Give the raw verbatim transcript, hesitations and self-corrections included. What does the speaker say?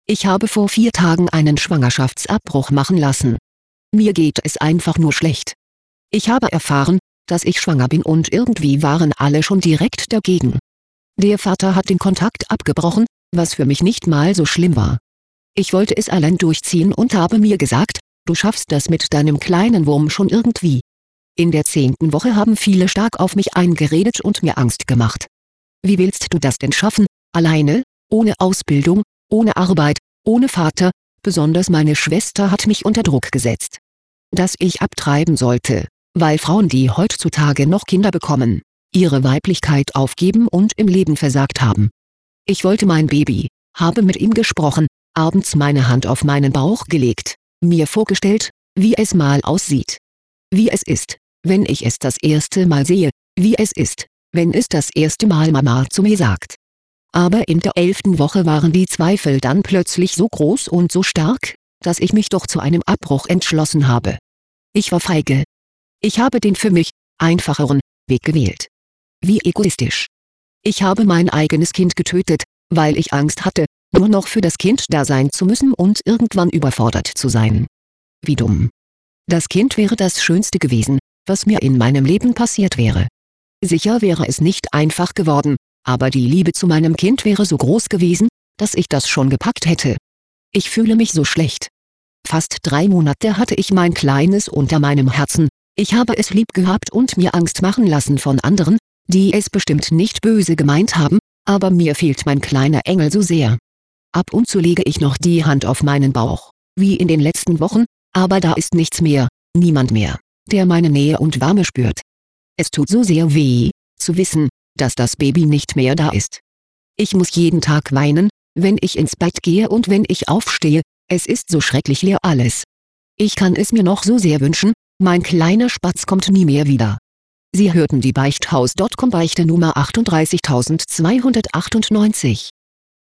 Ich habe vor vier Tagen einen Schwangerschaftsabbruch machen lassen. Mir geht es einfach nur schlecht. Ich habe erfahren, dass ich schwanger bin und irgendwie waren alle schon direkt dagegen. Der Vater hat den Kontakt abgebrochen, was für mich nicht mal so schlimm war. Ich wollte es allein durchziehen und habe mir gesagt, du schaffst das mit deinem kleinen Wurm schon irgendwie. In der zehnten Woche haben viele stark auf mich eingeredet und mir Angst gemacht. Wie willst du das denn schaffen, alleine, ohne Ausbildung, ohne Arbeit, ohne Vater, besonders meine Schwester hat mich unter Druck gesetzt. Dass ich abtreiben sollte, weil Frauen, die heutzutage noch Kinder bekommen, ihre Weiblichkeit aufgeben und im Leben versagt haben. Ich wollte mein Baby, habe mit ihm gesprochen, abends meine Hand auf meinen Bauch gelegt, mir vorgestellt, wie es mal aussieht. Wie es ist, wenn ich es das erste Mal sehe, wie es ist, wenn es das erste Mal Mama zu mir sagt. Aber in der elften Woche waren die Zweifel dann plötzlich so groß und so stark, dass ich mich doch zu einem Abbruch entschlossen habe. Ich war feige. Ich habe den für mich einfacheren Weg gewählt. Wie egoistisch. Ich habe mein eigenes Kind getötet, weil ich Angst hatte, nur noch für das Kind da sein zu müssen und irgendwann überfordert zu sein. Wie dumm. Das Kind wäre das Schönste gewesen, was mir in meinem Leben passiert wäre. Sicher wäre es nicht einfach geworden, aber die Liebe zu meinem Kind wäre so groß gewesen, dass ich das schon gepackt hätte. Ich fühle mich so schlecht. Fast drei Monate hatte ich mein Kleines unter meinem Herzen, ich habe es lieb gehabt und mir Angst machen lassen von anderen, die es bestimmt nicht böse gemeint haben, aber mir fehlt mein kleiner Engel so sehr. Ab und zu lege ich noch die Hand auf meinen Bauch, wie in den letzten Wochen, aber da ist nichts mehr, niemand mehr, der meine Nähe und Wärme spürt. Es tut so sehr weh, zu wissen, dass das Baby nicht mehr da ist. Ich muss jeden Tag weinen, wenn ich ins Bett gehe und wenn ich aufstehe, es ist so schrecklich leer alles. Ich kann es mir noch so sehr wünschen, mein kleiner Spatz kommt nie mehr wieder. Sie hörten die Beichthaus Punkt com Beichte Nummer achtunddreißigtausendzweihundertachtundneunzig.